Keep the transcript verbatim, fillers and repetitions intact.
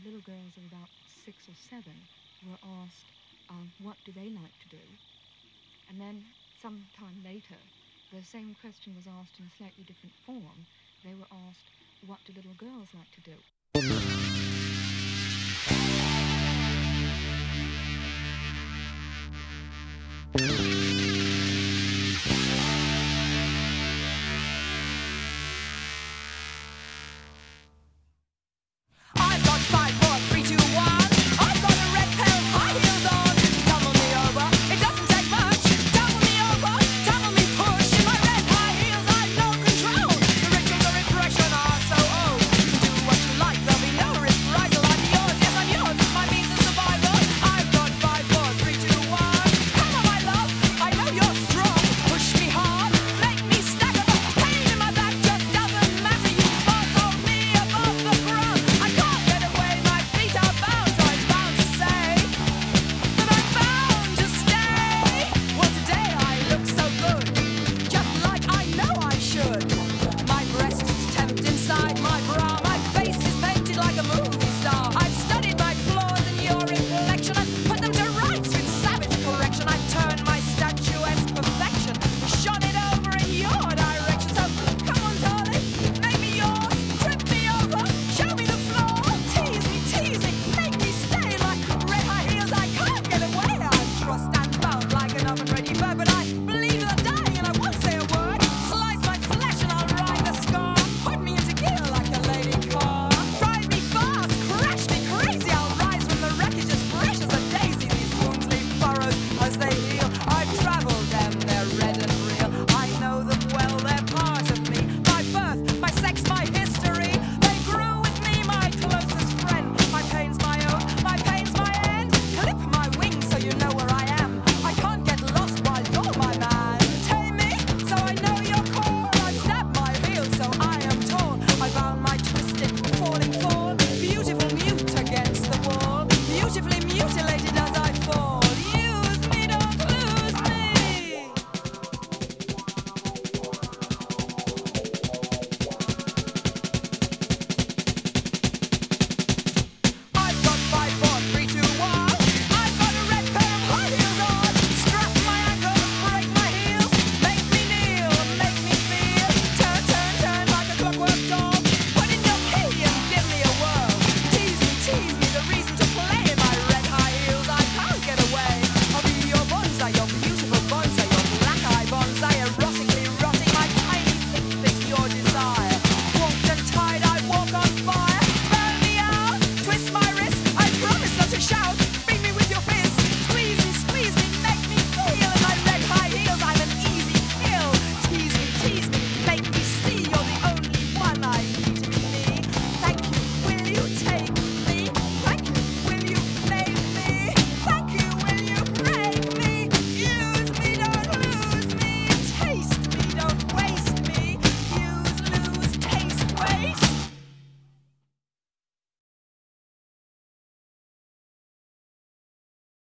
little girls of about six or seven were asked, um, what do they like to do? And then some time later, the same question was asked in a slightly different form. They were asked, what do little girls like to do?